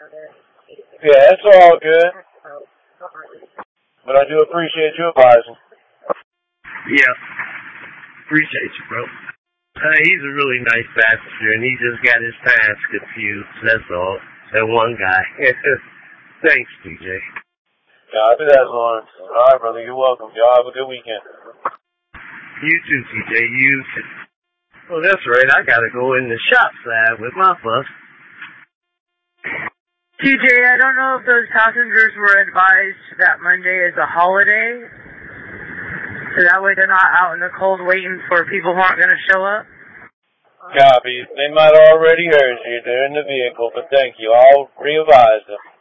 Yeah, it's all good. But I do appreciate you advising. Yeah. Appreciate you, bro. He's a really nice passenger, and he just got his times confused, that's all. That one guy. Thanks, TJ. Copy that, Lawrence. All right, brother, you're welcome. Y'all have a good weekend. You too, TJ, you too. Well, that's right, I gotta go in the shop side with my bus. TJ, I don't know if those passengers were advised that Monday is a holiday, so that way they're not out in the cold waiting for people who aren't going to show up. Copy. They might have already heard you. They're in the vehicle, but thank you. I'll re-advise them.